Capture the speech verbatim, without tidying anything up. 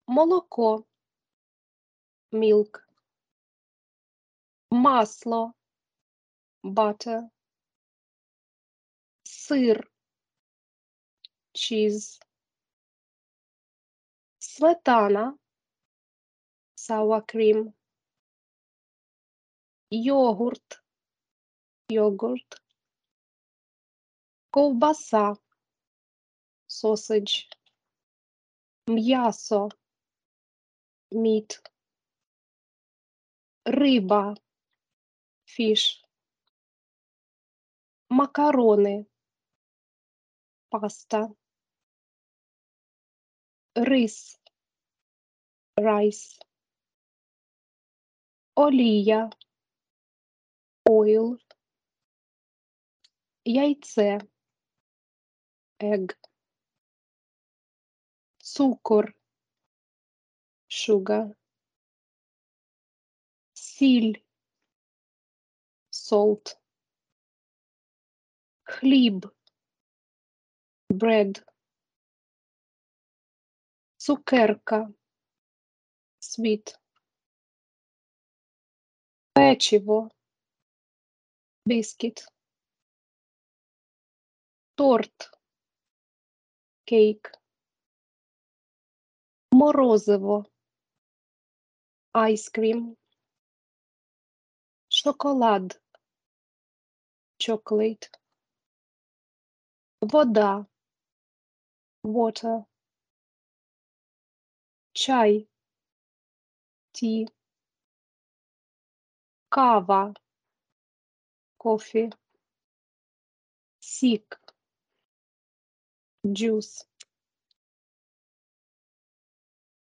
молоко, milk, масло, butter, сир, cheese, сметана, sour cream, йогурт, yogurt, ковбаса, sausage, м'ясо, meat, риба, fish, макарони, pasta, рис, rice, олія, oil, яйце, egg, цукор, sugar, сіль, salt, хліб, bread, цукерка, sweet, печиво, biscuit, торт, cake, морозиво, ice cream, шоколад, chocolate, вода, water, чай, tea, кава, coffee, сік, juice.